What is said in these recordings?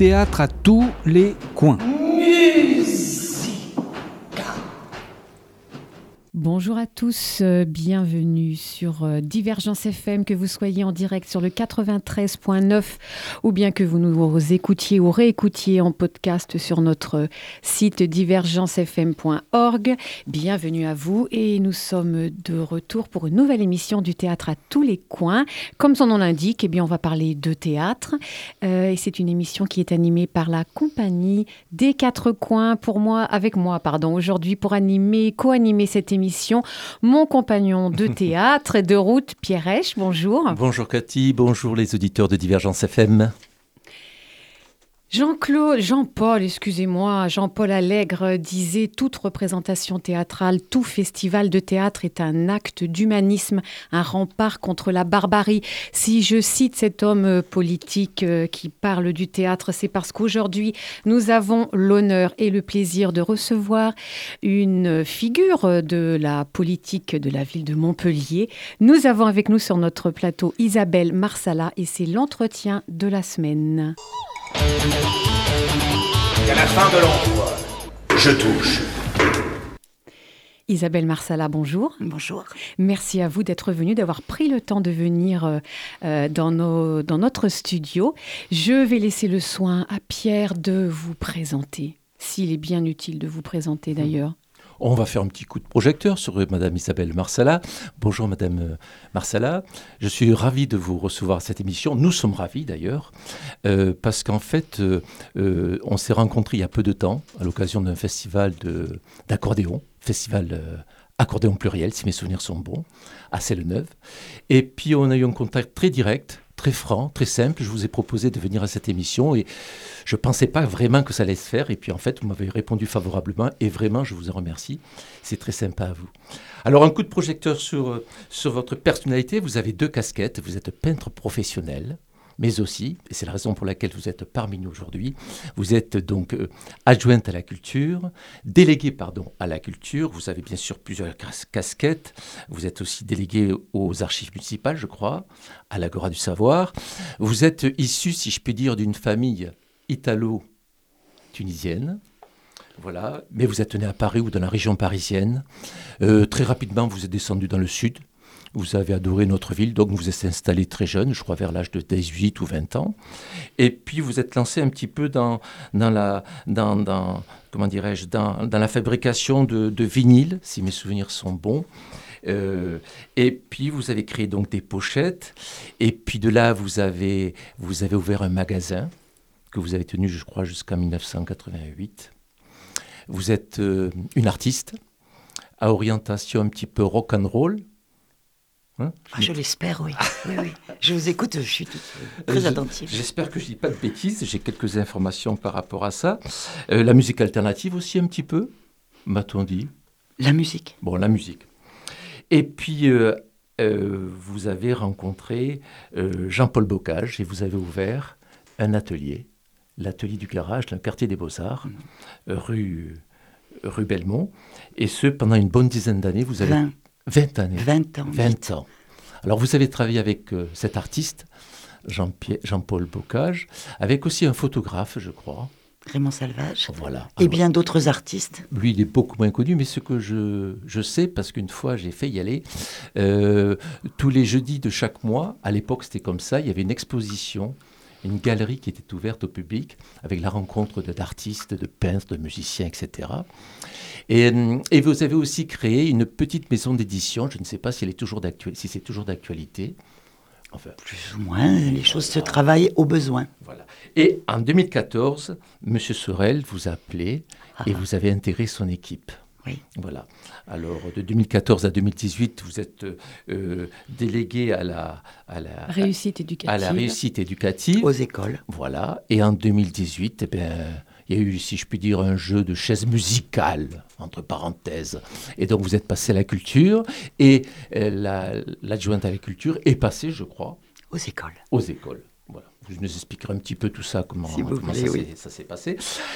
théâtre à tous les coins. Bonjour à tous, bienvenue sur Divergence FM, que vous soyez en direct sur le 93.9 ou bien que vous nous écoutiez ou réécoutiez en podcast sur notre site divergencefm.org. Bienvenue à vous et nous sommes de retour pour une nouvelle émission du théâtre à tous les coins. Comme son nom l'indique, eh bien on va parler de théâtre et c'est une émission qui est animée par la compagnie des quatre coins. Avec moi, aujourd'hui pour co-animer cette émission, mon compagnon de théâtre et de route, Pierre Esch, bonjour. Bonjour Cathy, bonjour les auditeurs de Divergence FM. Jean-Paul Allègre disait « Toute représentation théâtrale, tout festival de théâtre est un acte d'humanisme, un rempart contre la barbarie ». Si je cite cet homme politique qui parle du théâtre, c'est parce qu'aujourd'hui, nous avons l'honneur et le plaisir de recevoir une figure de la politique de la ville de Montpellier. Nous avons avec nous sur notre plateau Isabelle Marsala et c'est l'entretien de la semaine. À la fin de l'emploi, je touche. Isabelle Marsala, bonjour. Bonjour. Merci à vous d'être venue, d'avoir pris le temps de venir dans notre studio. Je vais laisser le soin à Pierre de vous présenter, s'il est bien utile de vous présenter d'ailleurs. On va faire un petit coup de projecteur sur Madame Isabelle Marsala. Bonjour Madame Marsala, je suis ravi de vous recevoir à cette émission. Nous sommes ravis d'ailleurs, parce qu'en fait, on s'est rencontrés il y a peu de temps à l'occasion d'un festival d'accordéon, festival accordéon pluriel, si mes souvenirs sont bons, à Celle-Neuve. Et puis on a eu un contact très direct, très franc, très simple. Je vous ai proposé de venir à cette émission et je ne pensais pas vraiment que ça allait se faire. Et puis en fait, vous m'avez répondu favorablement et vraiment, je vous en remercie. C'est très sympa à vous. Alors, un coup de projecteur sur votre personnalité. Vous avez 2 casquettes. Vous êtes peintre professionnel, mais aussi, et c'est la raison pour laquelle vous êtes parmi nous aujourd'hui, vous êtes donc adjointe à la culture, déléguée à la culture. Vous avez bien sûr plusieurs casquettes. Vous êtes aussi déléguée aux archives municipales, je crois, à l'Agora du Savoir. Vous êtes issue, si je puis dire, d'une famille italo-tunisienne. Voilà, mais vous êtes née à Paris ou dans la région parisienne. Très rapidement, vous êtes descendue dans le sud. Vous avez adoré notre ville, donc vous êtes installé très jeune, je crois vers l'âge de 18 ou 20 ans. Et puis vous êtes lancé un petit peu dans la fabrication de vinyles, si mes souvenirs sont bons. Et puis vous avez créé donc des pochettes. Et puis de là, vous avez ouvert un magasin que vous avez tenu, je crois, jusqu'en 1988. Vous êtes une artiste à orientation un petit peu rock'n'roll. Je l'espère, oui. Oui. Je vous écoute, je suis très attentive. J'espère que je ne dis pas de bêtises, j'ai quelques informations par rapport à ça. La musique alternative aussi un petit peu, m'a-t-on dit. La musique. Bon, la musique. Et puis, vous avez rencontré Jean-Paul Bocage et vous avez ouvert un atelier, l'atelier du garage, dans le quartier des Beaux-Arts, rue Belmont. Et ce, pendant une bonne dizaine d'années, vous avez... 20 années. 20 ans. Alors, vous avez travaillé avec cet artiste, Jean-Paul Bocage, avec aussi un photographe, je crois. Raymond Salvage. Voilà. Et bien d'autres artistes. Lui, il est beaucoup moins connu, mais ce que je sais, parce qu'une fois, j'ai fait y aller, tous les jeudis de chaque mois, à l'époque, c'était comme ça, il y avait une exposition, une galerie qui était ouverte au public, avec la rencontre d'artistes, de peintres, de musiciens, etc. Et vous avez aussi créé une petite maison d'édition, je ne sais pas si c'est toujours d'actualité. Enfin, plus ou moins, les choses se travaillent au besoin. Voilà. Et en 2014, M. Sorel vous a appelé et vous avez intégré son équipe. Oui. Voilà. Alors, de 2014 à 2018, vous êtes délégué à la réussite éducative. Aux écoles. Voilà. Et en 2018, il y a eu, si je puis dire, un jeu de chaises musicales, entre parenthèses. Et donc, vous êtes passé à la culture et l'adjointe à la culture est passée, je crois... Aux écoles. Voilà. Je nous expliquerai un petit peu tout ça, comment ça s'est passé.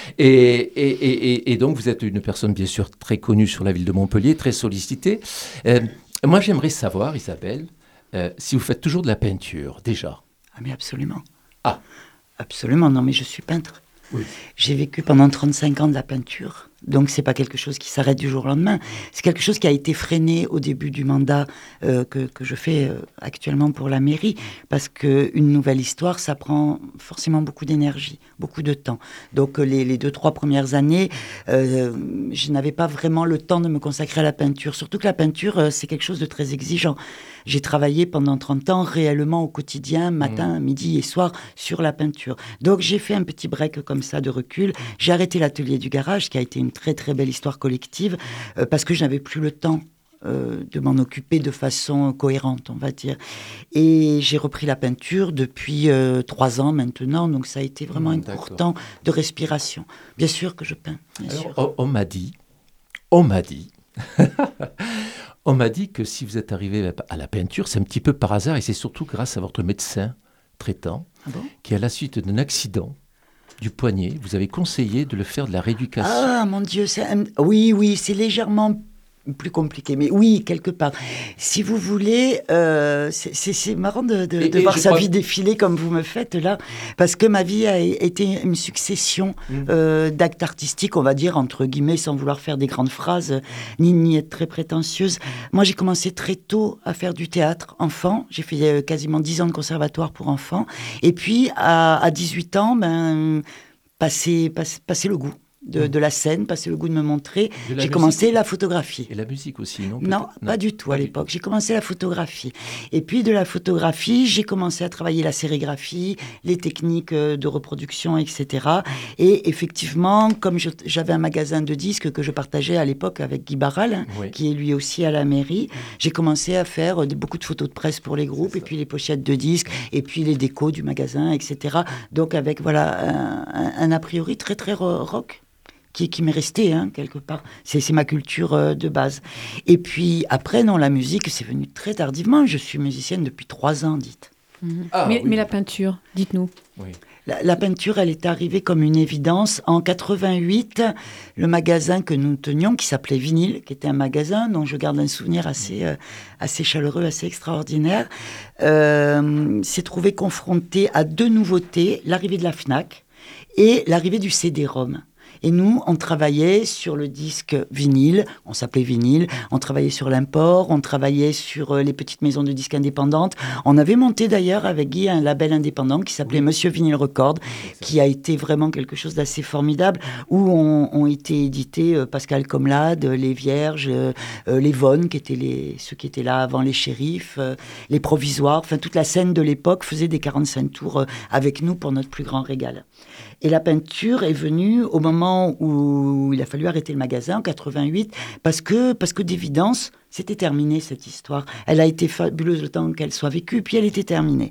Et donc, vous êtes une personne, bien sûr, très connue sur la ville de Montpellier, très sollicitée. Moi, j'aimerais savoir, Isabelle, si vous faites toujours de la peinture, déjà. Ah, mais absolument. Ah. Absolument, non, mais je suis peintre. Oui. J'ai vécu pendant 35 ans de la peinture, donc c'est pas quelque chose qui s'arrête du jour au lendemain. C'est quelque chose qui a été freiné au début du mandat que je fais actuellement pour la mairie, parce qu'une nouvelle histoire, ça prend forcément beaucoup d'énergie, beaucoup de temps. Donc les 2-3 premières années, je n'avais pas vraiment le temps de me consacrer à la peinture, surtout que la peinture, c'est quelque chose de très exigeant. J'ai travaillé pendant 30 ans réellement au quotidien, matin, midi et soir, sur la peinture. Donc j'ai fait un petit break comme ça de recul. J'ai arrêté l'atelier du garage, qui a été une très très belle histoire collective, parce que je n'avais plus le temps de m'en occuper de façon cohérente, on va dire. Et j'ai repris la peinture depuis 3 ans maintenant, donc ça a été vraiment un court temps de respiration. Bien sûr que je peins, bien sûr. On m'a dit, on m'a dit que si vous êtes arrivé à la peinture, c'est un petit peu par hasard, et c'est surtout grâce à votre médecin traitant, qui à la suite d'un accident du poignet, vous avez conseillé de le faire de la rééducation. Ah mon Dieu, oui, c'est légèrement plus compliqué, mais oui, quelque part. Si vous voulez, c'est marrant de voir sa vie défiler comme vous me faites là, parce que ma vie a été une succession d'actes artistiques, on va dire, entre guillemets, sans vouloir faire des grandes phrases, ni être très prétentieuse. Moi, j'ai commencé très tôt à faire du théâtre enfant. J'ai fait quasiment 10 ans de conservatoire pour enfants. Et puis, à 18 ans, passer le goût de la scène, passer le goût de me montrer. J'ai commencé la photographie. Et la musique aussi, non? Non, pas du tout à l'époque. J'ai commencé la photographie. Et puis de la photographie, j'ai commencé à travailler la sérigraphie, les techniques de reproduction, etc. Et effectivement, comme j'avais un magasin de disques que je partageais à l'époque avec Guy Barral, qui est lui aussi à la mairie, j'ai commencé à faire beaucoup de photos de presse pour les groupes, et puis les pochettes de disques, et puis les décos du magasin, etc. Donc avec un a priori très très rock. Qui m'est resté, quelque part. C'est ma culture de base. Et puis, après, non, la musique, c'est venu très tardivement. Je suis musicienne depuis 3 ans, dites. Mais la peinture, dites-nous. Oui. La peinture, elle est arrivée comme une évidence. En 88, le magasin que nous tenions, qui s'appelait Vinyle, qui était un magasin dont je garde un souvenir assez chaleureux, assez extraordinaire, s'est trouvé confronté à 2 nouveautés, l'arrivée de la Fnac et l'arrivée du CD-ROM. Et nous, on travaillait sur le disque vinyle, on s'appelait Vinyle, on travaillait sur l'import, on travaillait sur les petites maisons de disques indépendantes. On avait monté d'ailleurs avec Guy un label indépendant qui s'appelait Monsieur Vinyl Record, qui a été vraiment quelque chose d'assez formidable, où ont été édités Pascal Comlade, Les Vierges, les Von, qui étaient ceux qui étaient là avant les Shérifs, les Provisoires, enfin toute la scène de l'époque faisait des 45 tours avec nous pour notre plus grand régal. Et la peinture est venue au moment où il a fallu arrêter le magasin, en 88, parce que d'évidence, c'était terminé cette histoire. Elle a été fabuleuse le temps qu'elle soit vécue, puis elle était terminée.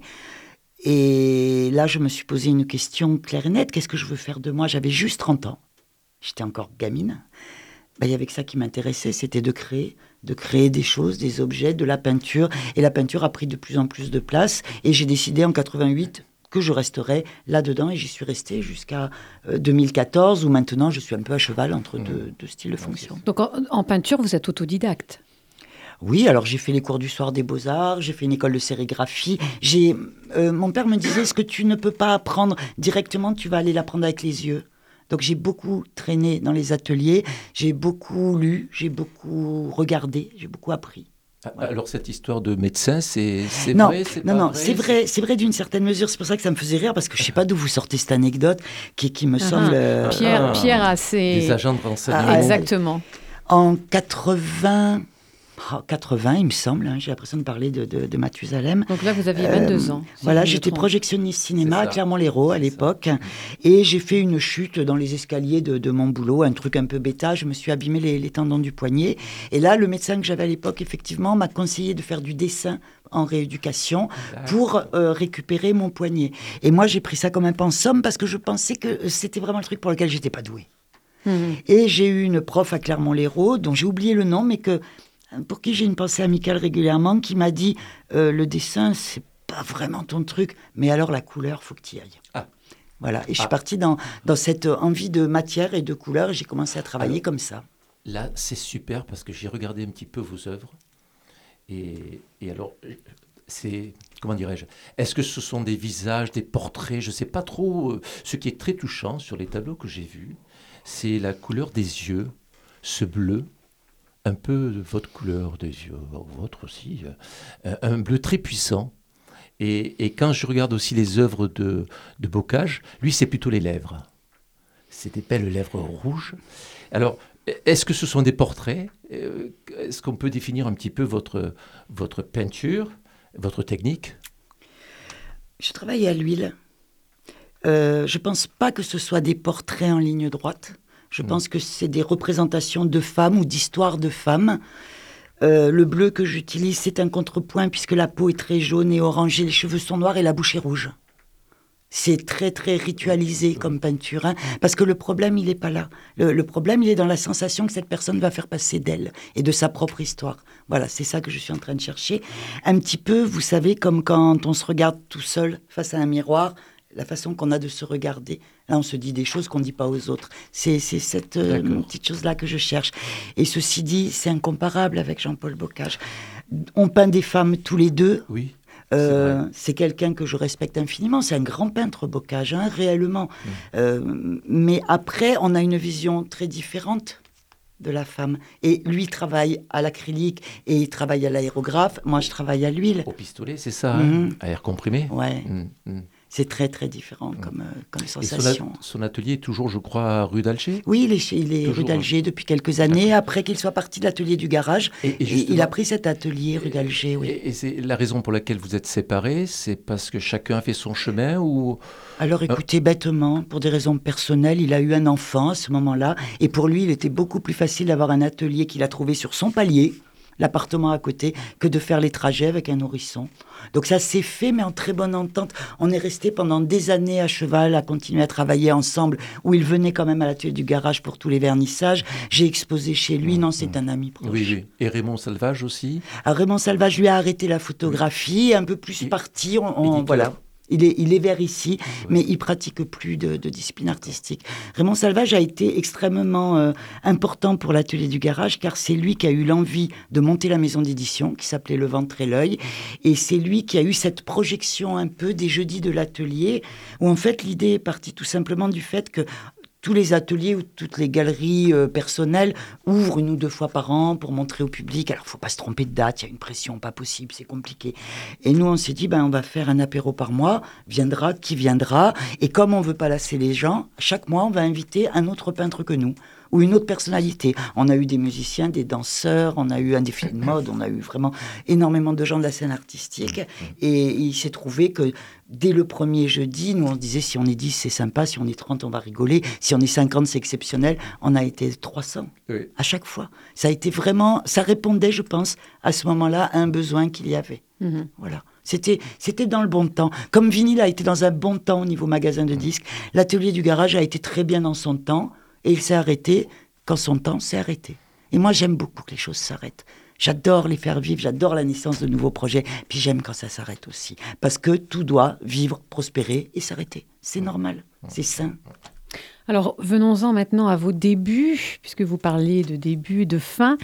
Et là, je me suis posé une question claire et nette. Qu'est-ce que je veux faire de moi? J'avais juste 30 ans. J'étais encore gamine. Il y avait que ça qui m'intéressait, c'était de créer des choses, des objets, de la peinture. Et la peinture a pris de plus en plus de place. Et j'ai décidé en 88 que je resterais là-dedans, et j'y suis restée jusqu'à 2014, où maintenant je suis un peu à cheval entre deux styles de fonction. Donc en peinture, vous êtes autodidacte? Oui, alors j'ai fait les cours du soir des Beaux-Arts, j'ai fait une école de sérigraphie. Mon père me disait, ce que tu ne peux pas apprendre directement, tu vas aller l'apprendre avec les yeux. Donc j'ai beaucoup traîné dans les ateliers, j'ai beaucoup lu, j'ai beaucoup regardé, j'ai beaucoup appris. Alors cette histoire de médecin, c'est non, vrai, non, c'est vrai d'une certaine mesure. C'est pour ça que ça me faisait rire, parce que je ne sais pas d'où vous sortez cette anecdote qui me semble... Pierre a ses... Des agents de renseignement. Exactement. En 80, il me semble, j'ai l'impression de parler de Mathusalem. Donc là, vous aviez 22 ans. Voilà, j'étais projectionniste cinéma à Clermont-Lérault à l'époque. Et j'ai fait une chute dans les escaliers de mon boulot, un truc un peu bêta. Je me suis abîmé les tendons du poignet. Et là, le médecin que j'avais à l'époque, effectivement, m'a conseillé de faire du dessin en rééducation pour récupérer mon poignet. Et moi, j'ai pris ça comme un pensum parce que je pensais que c'était vraiment le truc pour lequel j'étais pas douée. Et j'ai eu une prof à Clermont-Lérault, dont j'ai oublié le nom, mais pour qui j'ai une pensée amicale régulièrement, qui m'a dit le dessin, c'est pas vraiment ton truc, mais alors la couleur, faut que tu y ailles. Voilà. Et je suis partie dans cette envie de matière et de couleur, et j'ai commencé à travailler comme ça. Là, c'est super, parce que j'ai regardé un petit peu vos œuvres. Et alors, comment dirais-je, est-ce que ce sont des visages, des portraits, je ne sais pas trop. Ce qui est très touchant sur les tableaux que j'ai vus, c'est la couleur des yeux, ce bleu, un peu de votre couleur des yeux, votre aussi, un bleu très puissant. Et quand je regarde aussi les œuvres de Bocage, lui, c'est plutôt les lèvres. C'est des belles lèvres rouges. Alors, est-ce que ce sont des portraits ? Est-ce qu'on peut définir un petit peu votre peinture, votre technique ? Je travaille à l'huile. Je ne pense pas que ce soit des portraits en ligne droite. Je pense que c'est des représentations de femmes ou d'histoires de femmes. Le bleu que j'utilise, c'est un contrepoint puisque la peau est très jaune et orangée, les cheveux sont noirs et la bouche est rouge. C'est très, très ritualisé comme peinture, hein, parce que le problème, il n'est pas là. Le problème, il est dans la sensation que cette personne va faire passer d'elle et de sa propre histoire. Voilà, c'est ça que je suis en train de chercher. Un petit peu, vous savez, comme quand on se regarde tout seul face à un miroir, la façon qu'on a de se regarder. Là, on se dit des choses qu'on ne dit pas aux autres. C'est cette petite chose-là que je cherche. Et ceci dit, c'est incomparable avec Jean-Paul Bocage. On peint des femmes tous les deux. Oui. C'est quelqu'un que je respecte infiniment. C'est un grand peintre, Bocage, hein, réellement. Mais après, on a une vision très différente de la femme. Et lui travaille à l'acrylique et il travaille à l'aérographe. Moi, je travaille à l'huile. Au pistolet, c'est ça, hein, à air comprimé. Ouais. C'est très, très différent comme sensation. Et son atelier est toujours, je crois, rue d'Alger ? Oui, il est rue d'Alger depuis quelques années, après qu'il soit parti de l'atelier du garage. Et il a pris cet atelier rue d'Alger, oui. Et c'est la raison pour laquelle vous êtes séparés, c'est parce que chacun a fait son chemin ou... Alors écoutez, bêtement, pour des raisons personnelles, il a eu un enfant à ce moment-là. Et pour lui, il était beaucoup plus facile d'avoir un atelier qu'il a trouvé sur son palier, l'appartement à côté, que de faire les trajets avec un nourrisson. Donc ça s'est fait, mais en très bonne entente. On est resté pendant des années à cheval, à continuer à travailler ensemble, où il venait quand même à l'atelier du garage pour tous les vernissages. J'ai exposé chez lui. Non, c'est un ami proche. Oui, oui. Et Raymond Salvage aussi ? Raymond Salvage, lui, a arrêté la photographie, un peu plus parti. Voilà. Il est vers ici, mais il pratique plus de discipline artistique. Raymond Salvage a été extrêmement important pour l'atelier du garage, car c'est lui qui a eu l'envie de monter la maison d'édition, qui s'appelait Le Ventre et l'Œil, et c'est lui qui a eu cette projection un peu des jeudis de l'atelier, où en fait l'idée est partie tout simplement du fait que tous les ateliers ou toutes les galeries personnelles ouvrent 1 ou 2 fois par an pour montrer au public. Alors, il ne faut pas se tromper de date, il y a une pression pas possible, c'est compliqué. Et nous, on s'est dit, on va faire un apéro par mois, viendra qui viendra. Et comme on ne veut pas lasser les gens, chaque mois, on va inviter un autre peintre que nous, ou une autre personnalité. On a eu des musiciens, des danseurs, on a eu un défilé de mode, on a eu vraiment énormément de gens de la scène artistique. Et il s'est trouvé que dès le premier jeudi, nous on se disait si on est 10 c'est sympa, si on est 30 on va rigoler, si on est 50 c'est exceptionnel. On a été 300 à chaque fois. Ça a été vraiment, ça répondait je pense à ce moment-là à un besoin qu'il y avait. Voilà. C'était dans le bon temps. Comme Vinyle a été dans un bon temps au niveau magasin de disques, l'atelier du garage a été très bien dans son temps. Et il s'est arrêté quand son temps s'est arrêté. Et moi, j'aime beaucoup que les choses s'arrêtent. J'adore les faire vivre, j'adore la naissance de nouveaux projets. Puis j'aime quand ça s'arrête aussi. Parce que tout doit vivre, prospérer et s'arrêter. C'est normal, c'est sain. Alors, venons-en maintenant à vos débuts, puisque vous parlez de début, de fin.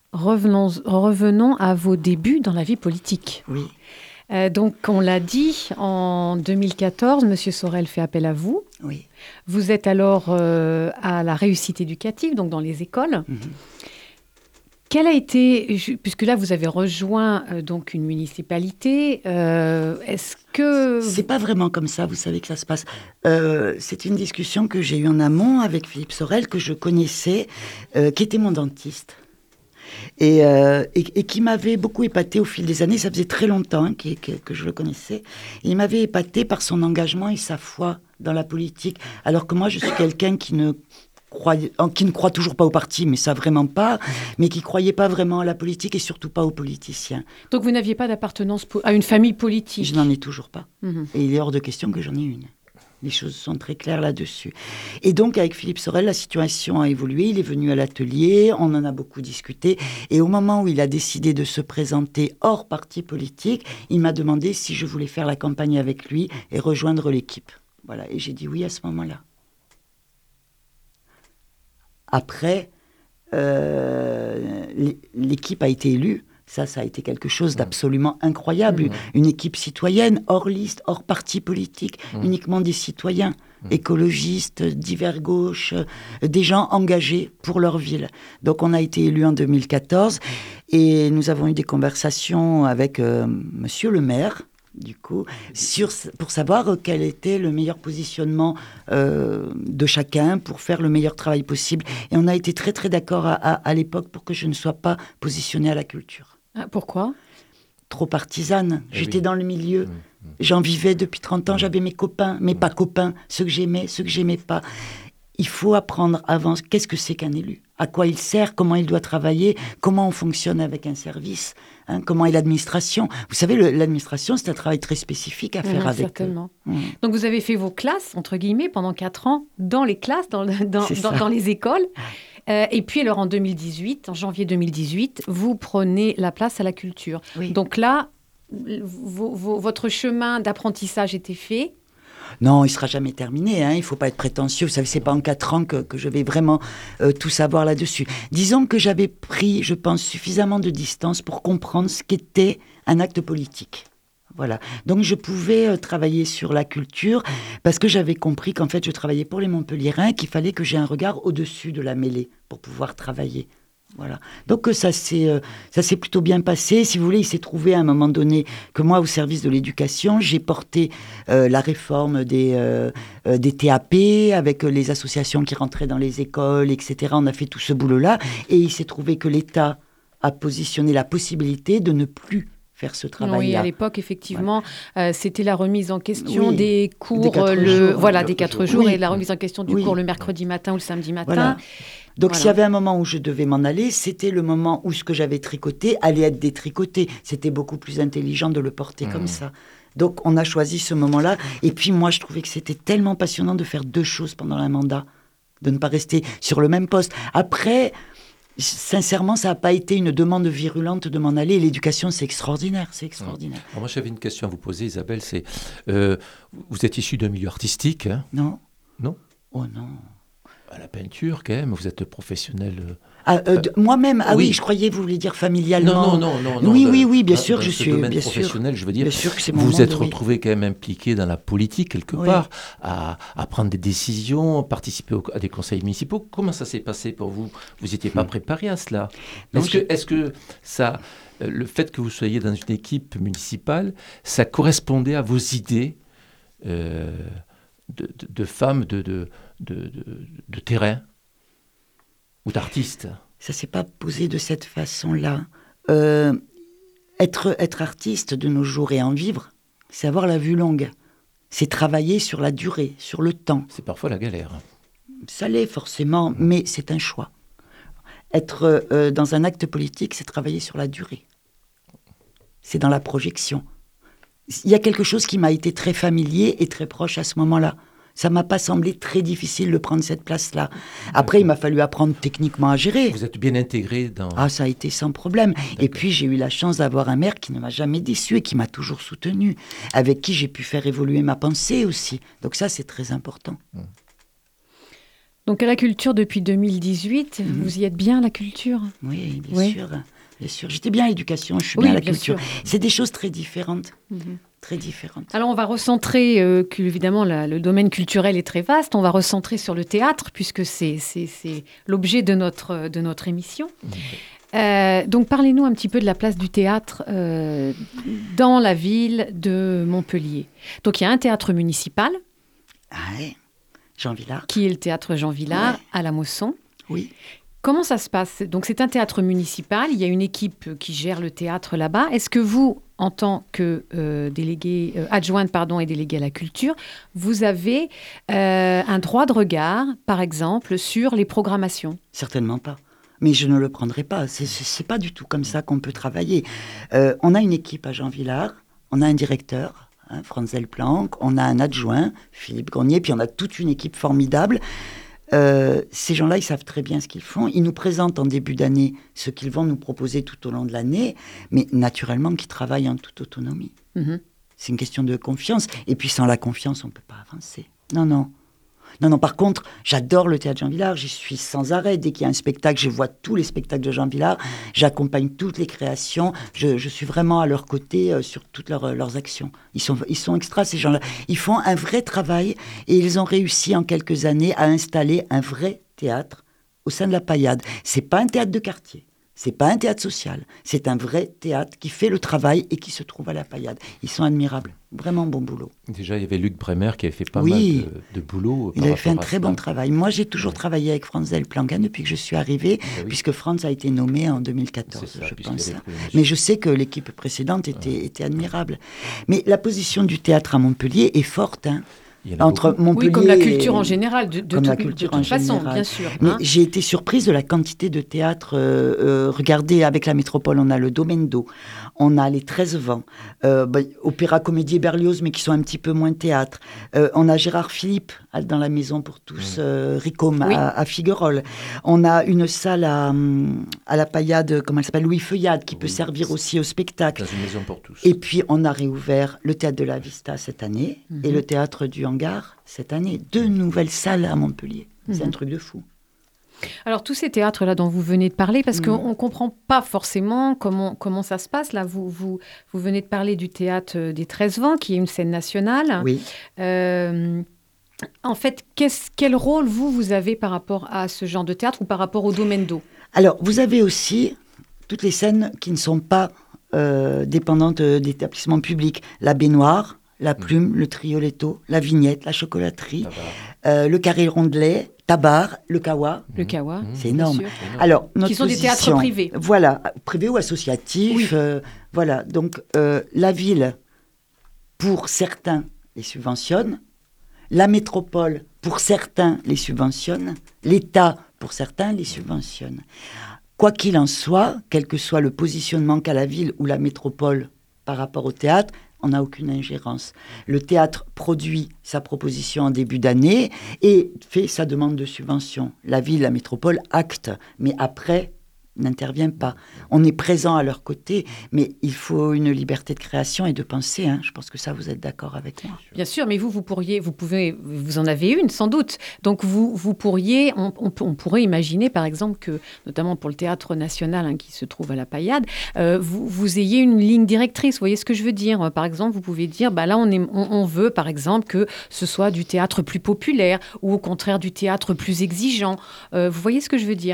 Revenons à vos débuts dans la vie politique. Oui. Donc, on l'a dit, en 2014, M. Sorel fait appel à vous. Oui. Vous êtes alors à la réussite éducative, donc dans les écoles. Quelle a été, puisque là vous avez rejoint donc une municipalité, est-ce que... C'est pas vraiment comme ça, vous savez que ça se passe. C'est une discussion que j'ai eue en amont avec Philippe Sorel, que je connaissais, qui était mon dentiste. Et qui m'avait beaucoup épaté au fil des années. Ça faisait très longtemps que je le connaissais. Et il m'avait épaté par son engagement et sa foi dans la politique. Alors que moi, je suis quelqu'un qui ne croit toujours pas au parti, mais ça vraiment pas, mais qui croyait pas vraiment à la politique et surtout pas aux politiciens. Donc vous n'aviez pas d'appartenance à une famille politique ? Je n'en ai toujours pas. Et il est hors de question que j'en ai une. Les choses sont très claires là-dessus. Et donc, avec Philippe Sorel, la situation a évolué. Il est venu à l'atelier, on en a beaucoup discuté. Et au moment où il a décidé de se présenter hors parti politique, il m'a demandé si je voulais faire la campagne avec lui et rejoindre l'équipe. Voilà, et j'ai dit oui à ce moment-là. Après, l'équipe a été élue. Ça a été quelque chose d'absolument incroyable. Une équipe citoyenne, hors liste, hors parti politique, uniquement des citoyens, écologistes, divers gauches, des gens engagés pour leur ville. Donc on a été élus en 2014 et nous avons eu des conversations avec monsieur le maire, du coup, pour savoir quel était le meilleur positionnement de chacun pour faire le meilleur travail possible. Et on a été très très d'accord à l'époque pour que je ne sois pas positionnée à la culture. Ah, pourquoi ? Trop partisane. J'étais dans le milieu. J'en vivais depuis 30 ans. J'avais mes copains, mes pas copains, ceux que j'aimais pas. Il faut apprendre avant qu'est-ce que c'est qu'un élu, à quoi il sert, comment il doit travailler, comment on fonctionne avec un service, comment est l'administration. Vous savez, l'administration, c'est un travail très spécifique à faire avec. Certainement. Donc vous avez fait vos classes, entre guillemets, pendant 4 ans, dans les classes, dans les écoles. Et puis alors en 2018, en janvier 2018, vous prenez la place à la culture. Oui. Donc là, votre chemin d'apprentissage était fait. Non, il ne sera jamais terminé. Il ne faut pas être prétentieux. Vous savez, ce n'est pas en 4 ans que je vais vraiment tout savoir là-dessus. Disons que j'avais pris, je pense, suffisamment de distance pour comprendre ce qu'était un acte politique. Voilà. Donc, je pouvais travailler sur la culture parce que j'avais compris qu'en fait, je travaillais pour les Montpelliérains, qu'il fallait que j'ai un regard au-dessus de la mêlée pour pouvoir travailler. Voilà. Donc ça s'est plutôt bien passé. Si vous voulez, il s'est trouvé à un moment donné que moi, au service de l'éducation, j'ai porté la réforme des TAP avec les associations qui rentraient dans les écoles, etc. On a fait tout ce boulot-là. Et il s'est trouvé que l'État a positionné la possibilité de ne plus faire ce travail-là. Oui, à l'époque, effectivement, c'était la remise en question des cours, des 4 jours, et la remise en question du cours le mercredi matin ou le samedi matin. Voilà. Donc, s'il y avait un moment où je devais m'en aller, c'était le moment où ce que j'avais tricoté allait être détricoté. C'était beaucoup plus intelligent de le porter comme ça. Donc, on a choisi ce moment-là. Et puis, moi, je trouvais que c'était tellement passionnant de faire 2 choses pendant un mandat, de ne pas rester sur le même poste. Après, sincèrement, ça n'a pas été une demande virulente de m'en aller. L'éducation, c'est extraordinaire, c'est extraordinaire. Alors moi, j'avais une question à vous poser, Isabelle. C'est, vous êtes issue d'un milieu artistique, hein ? Non. Non ? Oh non. À la peinture, quand même, vous êtes professionnelle. Moi-même, oui, je croyais vous vouliez dire familialement. Non. Oui, bien sûr, je suis domaine professionnel, je veux dire. Bien sûr que c'est mon vous monde, êtes retrouvée quand même impliquée dans la politique quelque part, à prendre des décisions, participer à des conseils municipaux. Comment ça s'est passé pour vous ? Vous n'étiez pas préparée à cela ? Est-ce que ça, le fait que vous soyez dans une équipe municipale, ça correspondait à vos idées de femmes de terrain ou d'artistes ? Ça ne s'est pas posé de cette façon-là. Être artiste de nos jours et en vivre, c'est avoir la vue longue. C'est travailler sur la durée, sur le temps. C'est parfois la galère. Ça l'est forcément, mais c'est un choix. Être dans un acte politique, c'est travailler sur la durée. C'est dans la projection. Il y a quelque chose qui m'a été très familier et très proche à ce moment-là. Ça ne m'a pas semblé très difficile de prendre cette place-là. Après, il m'a fallu apprendre techniquement à gérer. Vous êtes bien intégrée dans... Ah, ça a été sans problème. D'accord. Et puis, j'ai eu la chance d'avoir un maire qui ne m'a jamais déçu et qui m'a toujours soutenue, avec qui j'ai pu faire évoluer ma pensée aussi. Donc ça, c'est très important. Donc à la culture depuis 2018, vous y êtes bien à la culture ? Oui, bien sûr. Bien sûr. J'étais bien à l'éducation, je suis bien à la culture. Sûr. C'est des choses très différentes. Très différentes. Alors, on va recentrer, évidemment, le domaine culturel est très vaste. On va recentrer sur le théâtre, puisque c'est l'objet de notre émission. Donc, parlez-nous un petit peu de la place du théâtre dans la ville de Montpellier. Donc, il y a un théâtre municipal. Ah oui, Jean Villard. Qui est le théâtre Jean Villard, à la Mosson. Oui. Comment ça se passe ? Donc, c'est un théâtre municipal. Il y a une équipe qui gère le théâtre là-bas. Est-ce que vous, en tant que déléguée, adjointe et déléguée à la culture, vous avez un droit de regard, par exemple, sur les programmations ? Certainement pas. Mais je ne le prendrai pas. C'est pas du tout comme ça qu'on peut travailler. On a une équipe à Jean Villard. On a un directeur, Franz Delplanck. On a un adjoint, Philippe Grenier. Puis on a toute une équipe formidable. Ces gens-là, ils savent très bien ce qu'ils font. Ils nous présentent en début d'année ce qu'ils vont nous proposer tout au long de l'année, mais naturellement qu'ils travaillent en toute autonomie. C'est une question de confiance. Et puis sans la confiance, on ne peut pas avancer. Non. Non, par contre, j'adore le théâtre Jean Vilar, j'y suis sans arrêt. Dès qu'il y a un spectacle, je vois tous les spectacles de Jean Vilar, j'accompagne toutes les créations, je suis vraiment à leur côté sur toutes leurs actions. Ils sont extra, ces gens-là. Ils font un vrai travail et ils ont réussi en quelques années à installer un vrai théâtre au sein de la Paillade. C'est pas un théâtre de quartier. C'est pas un théâtre social, c'est un vrai théâtre qui fait le travail et qui se trouve à la Paillade. Ils sont admirables, vraiment bon boulot. Déjà, il y avait Luc Bremer qui avait fait pas mal de boulot. Il avait fait un très bon travail. Moi, j'ai toujours travaillé avec Franz Delplangen depuis que je suis arrivée, puisque Franz a été nommé en 2014, ça, je pense. Mais je sais que l'équipe précédente était admirable. Mais la position du théâtre à Montpellier est forte, hein. Entre Montpellier comme la culture en général, de toute façon, bien sûr. Mais j'ai été surprise de la quantité de théâtres. Regardez, avec la métropole, on a le Domaine d'Eau, on a les 13 Vents, Opéra Comédie et Berlioz, mais qui sont un petit peu moins théâtre. On a Gérard Philippe dans la Maison pour tous, Ricôme à Figuerolles. On a une salle à la Paillade, comment elle s'appelle, Louis Feuillade, qui peut servir aussi au spectacle. Dans une maison pour tous. Et puis, on a réouvert le Théâtre de la Vista cette année et le Théâtre du Hangar cette année. 2 nouvelles salles à Montpellier. C'est un truc de fou. Alors, tous ces théâtres-là dont vous venez de parler, parce qu'on ne comprend pas forcément comment ça se passe. Là, vous venez de parler du Théâtre des 13 Vents, qui est une scène nationale. Oui. En fait, quel rôle vous avez par rapport à ce genre de théâtre ou par rapport au Domaine d'Eau ? Alors, vous avez aussi toutes les scènes qui ne sont pas dépendantes d'établissements publics. La Baignoire, la Plume, le Trioletto, la Vignette, la Chocolaterie, le Carré Rondelet, Tabar, le Kawa. Le Kawa, c'est énorme. Alors, notre qui sont des théâtres privés. Voilà, privés ou associatifs. Oui. Voilà, donc la ville, pour certains, les subventionne. La métropole, pour certains, les subventionne. L'État, pour certains, les subventionne. Quoi qu'il en soit, quel que soit le positionnement qu'a la ville ou la métropole par rapport au théâtre, on n'a aucune ingérence. Le théâtre produit sa proposition en début d'année et fait sa demande de subvention. La ville, la métropole acte, mais après n'intervient pas. On est présent à leur côté, mais il faut une liberté de création et de pensée. Hein. Je pense que ça, vous êtes d'accord avec moi. Bien sûr, mais vous en avez une sans doute. Donc vous pourriez, on pourrait imaginer par exemple que, notamment pour le Théâtre National qui se trouve à la Paillade, vous ayez une ligne directrice. Vous voyez ce que je veux dire ? Par exemple, vous pouvez dire, là on veut par exemple que ce soit du théâtre plus populaire ou au contraire du théâtre plus exigeant. Vous voyez ce que je veux dire ?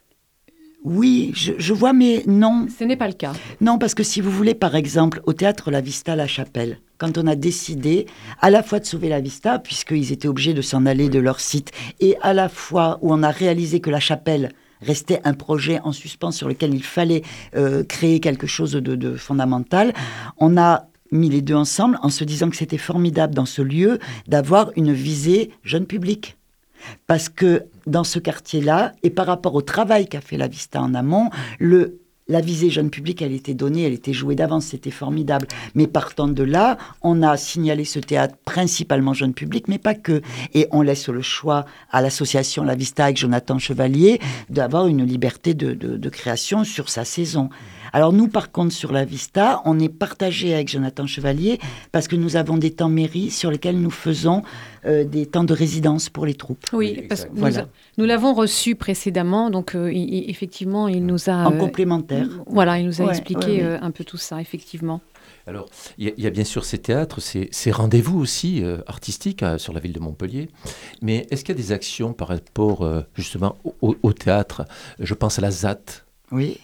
Oui, je vois, mais non. Ce n'est pas le cas. Non, parce que si vous voulez, par exemple, au Théâtre La Vista, La Chapelle, quand on a décidé à la fois de sauver La Vista, puisqu'ils étaient obligés de s'en aller de leur site, et à la fois où on a réalisé que La Chapelle restait un projet en suspens sur lequel il fallait créer quelque chose de fondamental, on a mis les deux ensemble en se disant que c'était formidable dans ce lieu d'avoir une visée jeune public. Parce que dans ce quartier-là, et par rapport au travail qu'a fait La Vista en amont, la visée jeune public, elle était donnée, elle était jouée d'avance, c'était formidable. Mais partant de là, on a signalé ce théâtre principalement jeune public, mais pas que. Et on laisse le choix à l'association La Vista avec Jonathan Chevalier d'avoir une liberté de création sur sa saison. Alors nous, par contre, sur La Vista, on est partagé avec Jonathan Chevalier parce que nous avons des temps mairie sur lesquels nous faisons des temps de résidence pour les troupes. Oui, parce que nous l'avons reçu précédemment, donc effectivement, il nous a... En complémentaire. Voilà, il nous a expliqué un peu tout ça, effectivement. Alors, il y a bien sûr ces théâtres, ces rendez-vous aussi artistiques sur la ville de Montpellier. Mais est-ce qu'il y a des actions par rapport justement au théâtre ? Je pense à la ZAT. Oui.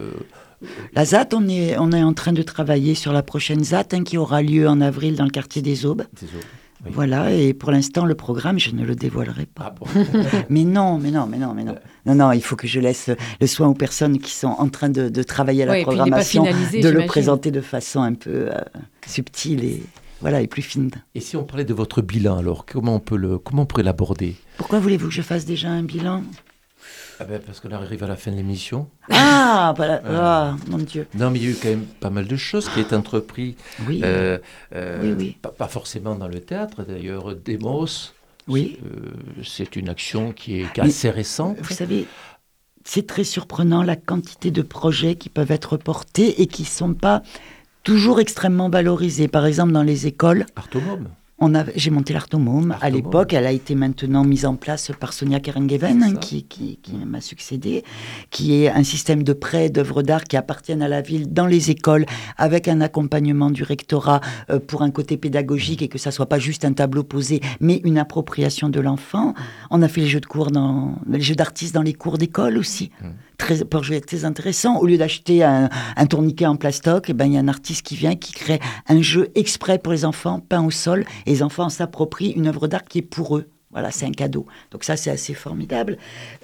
La ZAT, on est en train de travailler sur la prochaine ZAT qui aura lieu en avril dans le quartier des Aubes. Oui. Voilà, et pour l'instant, le programme, je ne le dévoilerai pas. Ah bon. Mais non. Non, il faut que je laisse le soin aux personnes qui sont en train de travailler à la programmation, de le présenter de façon un peu subtile et plus fine. Et si on parlait de votre bilan, alors, comment on pourrait l'aborder ? Pourquoi voulez-vous que je fasse déjà un bilan ? Parce qu'on arrive à la fin de l'émission. Ah, voilà. Mon Dieu. Non, mais il y a eu quand même pas mal de choses qui ont été entreprises. Oui. Oui. Pas forcément dans le théâtre, d'ailleurs. Demos, oui. C'est une action qui est assez récente. Vous savez, c'est très surprenant la quantité de projets qui peuvent être portés et qui ne sont pas toujours extrêmement valorisés. Par exemple, dans les écoles... Artomome. J'ai monté l'Artomôme. À l'époque, elle a été maintenant mise en place par Sonia Kerengeven, qui m'a succédé, qui est un système de prêt d'œuvres d'art qui appartiennent à la ville dans les écoles, avec un accompagnement du rectorat pour un côté pédagogique et que ça soit pas juste un tableau posé, mais une appropriation de l'enfant. On a fait les jeux d'artistes dans les cours d'école aussi. Très intéressant. Au lieu d'acheter un tourniquet en plastoc, il y a un artiste qui vient, qui crée un jeu exprès pour les enfants, peint au sol, et les enfants s'approprient une œuvre d'art qui est pour eux. Voilà, c'est un cadeau. Donc ça, c'est assez formidable.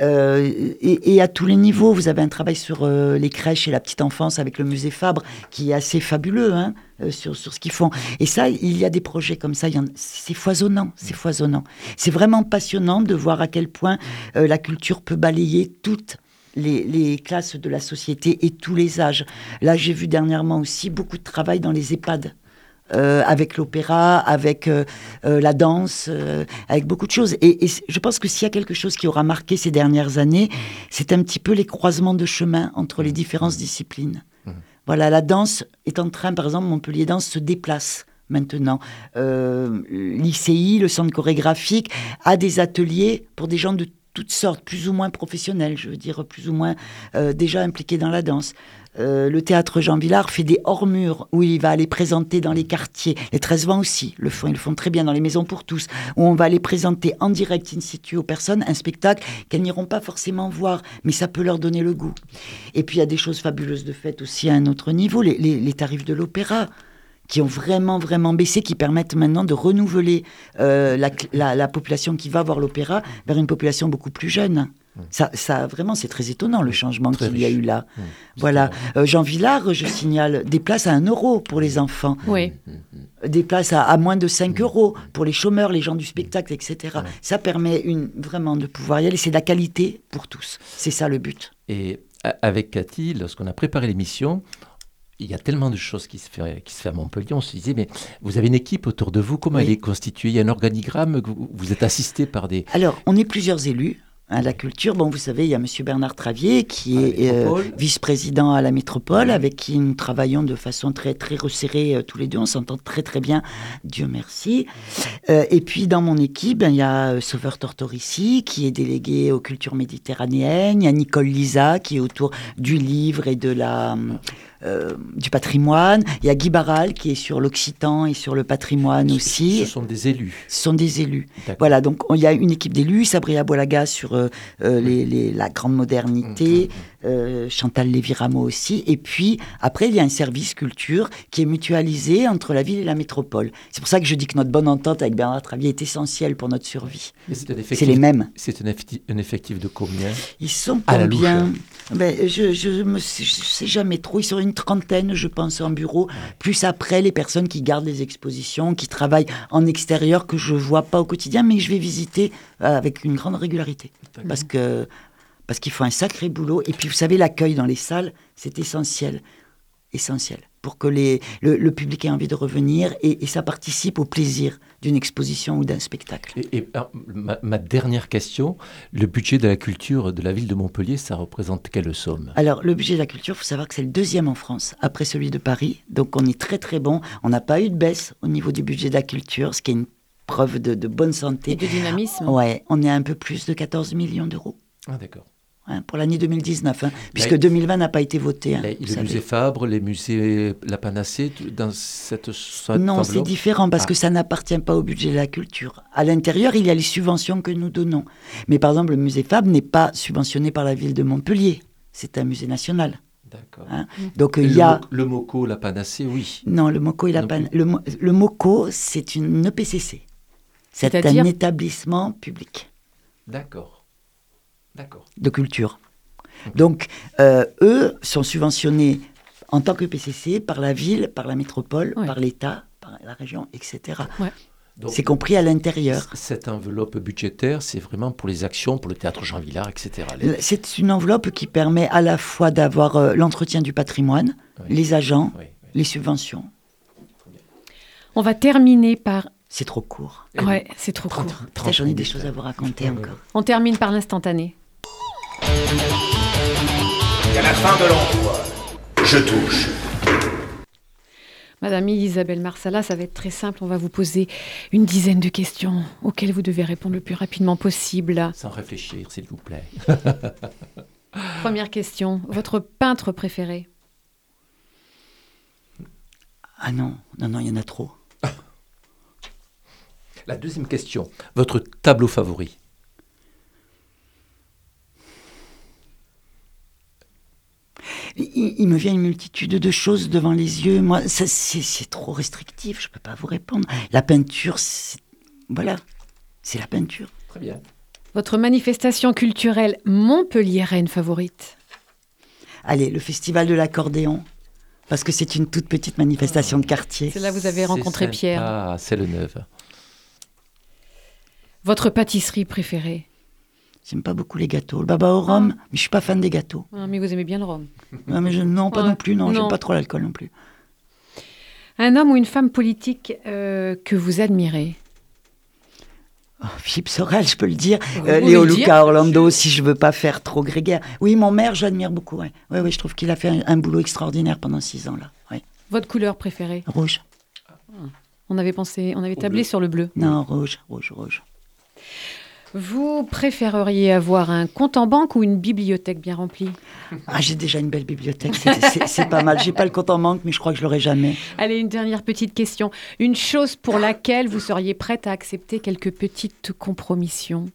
Et à tous les niveaux, vous avez un travail sur les crèches et la petite enfance avec le musée Fabre, qui est assez fabuleux sur ce qu'ils font. Et ça, il y a des projets comme ça. C'est foisonnant, c'est foisonnant. C'est vraiment passionnant de voir à quel point la culture peut balayer toutes les classes de la société et tous les âges. Là, j'ai vu dernièrement aussi beaucoup de travail dans les EHPAD. Avec l'opéra, avec la danse, avec beaucoup de choses. Et je pense que s'il y a quelque chose qui aura marqué ces dernières années, c'est un petit peu les croisements de chemin entre les différentes disciplines. Voilà, la danse est en train, par exemple, Montpellier Danse se déplace maintenant. L'ICI, le centre chorégraphique, a des ateliers pour des gens de toutes sortes, plus ou moins professionnels, je veux dire, plus ou moins déjà impliqués dans la danse. Le théâtre Jean Villard fait des hors-murs où il va aller présenter dans les quartiers. Les 13 Vents aussi ils le font très bien dans les maisons pour tous, où on va aller présenter en direct in situ aux personnes un spectacle qu'elles n'iront pas forcément voir, mais ça peut leur donner le goût. Et puis il y a des choses fabuleuses de fait aussi à un autre niveau, les tarifs de l'opéra, qui ont vraiment, vraiment baissé, qui permettent maintenant de renouveler la population qui va voir l'opéra vers une population beaucoup plus jeune. Ça vraiment, c'est très étonnant le changement qu'il y a eu là. Voilà. Jean Villard, je signale, des places à 1 euro pour les enfants. Oui. Des places à moins de 5 euros pour les chômeurs, les gens du spectacle, etc. Ça permet vraiment de pouvoir y aller. C'est de la qualité pour tous. C'est ça le but. Et avec Cathy, lorsqu'on a préparé l'émission, il y a tellement de choses qui se fait à Montpellier. On se disait, mais vous avez une équipe autour de vous. Comment elle est constituée? Il y a un organigramme? Vous êtes assisté par des... Alors, on est plusieurs élus. La culture, vous savez, il y a M. Bernard Travier qui est vice-président à la métropole, avec qui nous travaillons de façon très, très resserrée tous les deux. On s'entend très, très bien, Dieu merci. Et puis, dans mon équipe, il y a Sauveur Tortorici, qui est délégué aux cultures méditerranéennes. Il y a Nicole Lisa, qui est autour du livre et du patrimoine. Il y a Guy Barral, qui est sur l'occitan et sur le patrimoine aussi. Ce sont des élus. Ce sont des élus. D'accord. Voilà, donc il y a une équipe d'élus. Sabria Boalaga sur la grande modernité. Chantal Lévy-Rameau aussi. Et puis, après, il y a un service culture qui est mutualisé entre la ville et la métropole. C'est pour ça que je dis que notre bonne entente avec Bernard Travier est essentielle pour notre survie. C'est les mêmes. C'est un effectif de combien? Ils sont combien? Je ne sais jamais trop. Ils sont une 30aine, je pense, en bureau. Plus après, les personnes qui gardent les expositions, qui travaillent en extérieur, que je ne vois pas au quotidien, mais je vais visiter avec une grande régularité. Parce qu'il faut un sacré boulot. Et puis, vous savez, l'accueil dans les salles, c'est essentiel. Pour que le public ait envie de revenir et ça participe au plaisir d'une exposition ou d'un spectacle. Ma dernière question, le budget de la culture de la ville de Montpellier, ça représente quelle somme? Alors, le budget de la culture, il faut savoir que c'est le 2e en France, après celui de Paris. Donc, on est très, très bon. On n'a pas eu de baisse au niveau du budget de la culture, ce qui est une preuve de bonne santé. Et de dynamisme. Ouais, on est à un peu plus de 14 millions d'euros. Ah, d'accord. Pour l'année 2019, puisque 2020 n'a pas été voté. Le musée Fabre, les musées La Panacée, dans cette non, c'est différent parce que ça n'appartient pas au budget de la culture. À l'intérieur, il y a les subventions que nous donnons. Mais par exemple, le musée Fabre n'est pas subventionné par la ville de Montpellier. C'est un musée national. D'accord. Donc il y a... Le MOCO, La Panacée, oui. Non, le MOCO et la Panacée. Le MOCO, c'est une EPCC. C'est un établissement public. D'accord. De culture. Donc, eux sont subventionnés en tant que PCC par la ville, par la métropole, par l'État, par la région, etc. Ouais. Donc, c'est compris à l'intérieur. Cette enveloppe budgétaire, c'est vraiment pour les actions, pour le théâtre Jean Villard, etc. C'est une enveloppe qui permet à la fois d'avoir l'entretien du patrimoine, les agents, les subventions. On va terminer par... C'est trop court. Ouais, c'est trop court. J'en ai des choses à vous raconter encore. On termine par l'instantané. À la fin de l'emploi, je touche. Madame Isabelle Marsala, ça va être très simple. On va vous poser une dizaine de questions auxquelles vous devez répondre le plus rapidement possible. Sans réfléchir, s'il vous plaît. Première question. Votre peintre préféré? Ah non, il y en a trop. La deuxième question. Votre tableau favori? Il me vient une multitude de choses devant les yeux. Moi, c'est trop restrictif, je ne peux pas vous répondre. La peinture, voilà, c'est la peinture. Très bien. Votre manifestation culturelle montpelliéraine favorite? Allez, le festival de l'accordéon, parce que c'est une toute petite manifestation de quartier. C'est là que vous avez rencontré Pierre. Ah, c'est le 9. Votre pâtisserie préférée? J'aime pas beaucoup les gâteaux. Le baba au rhum, mais je suis pas fan des gâteaux. Ah, mais vous aimez bien le rhum. Non, pas Ouais. non plus, non, Non. j'aime pas trop l'alcool non plus. Un homme ou une femme politique que vous admirez? Oh, Philippe Sorel, je peux le dire. Vous pouvez Léo le dire. Luca Orlando, si je veux pas faire trop grégaire. Oui, mon maire, j'admire beaucoup. Ouais. Ouais, je trouve qu'il a fait un boulot extraordinaire pendant 6 ans là. Ouais. Votre couleur préférée? Rouge. On avait tablé bleu. sur le bleu. Non, rouge. Vous préféreriez avoir un compte en banque ou une bibliothèque bien remplie? Ah, j'ai déjà une belle bibliothèque, c'est pas mal. J'ai pas le compte en banque, mais je crois que je l'aurai jamais. Allez, une dernière petite question. Une chose pour laquelle vous seriez prête à accepter quelques petites compromissions?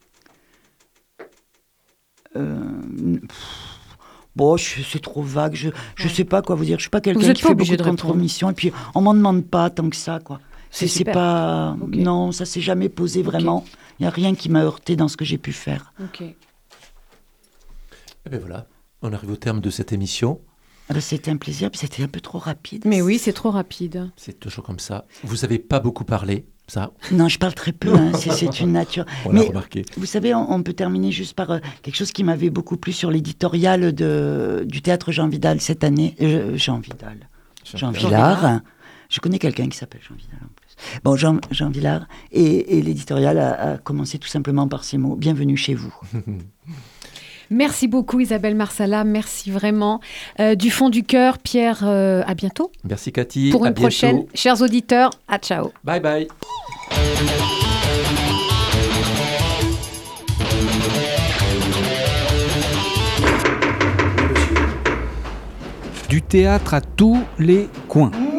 Bon, c'est trop vague. Je sais pas quoi vous dire. Je suis pas Vous quelqu'un êtes qui pas fait obligé beaucoup de de répondre. compromissions. Et puis, on m'en demande pas tant que ça, quoi. C'est C'est super. pas. Ok. Non, ça s'est jamais posé vraiment. Il y a rien qui m'a heurté dans ce que j'ai pu faire. Ok. Et bien voilà, on arrive au terme de cette émission. Ah ben, c'était un plaisir, puis c'était un peu trop rapide. Mais oui, c'est trop rapide. C'est toujours comme ça. Vous n'avez pas beaucoup parlé, ça, Non, je parle très peu. Hein. C'est une nature. on l'a Mais remarqué. vous savez, on peut terminer juste par quelque chose qui m'avait beaucoup plu sur l'éditorial du théâtre Jean Vidal cette année. Jean Villard. Je connais quelqu'un qui s'appelle Jean Vidal en plus. Bon, Jean Villard. Et l'éditorial a commencé tout simplement par ces mots. Bienvenue chez vous. Merci beaucoup Isabelle Marsala, merci vraiment. Du fond du cœur, Pierre, à bientôt. Merci Cathy. Pour à une bientôt. prochaine. Chers auditeurs, à ciao. Bye bye. Du théâtre à tous les coins.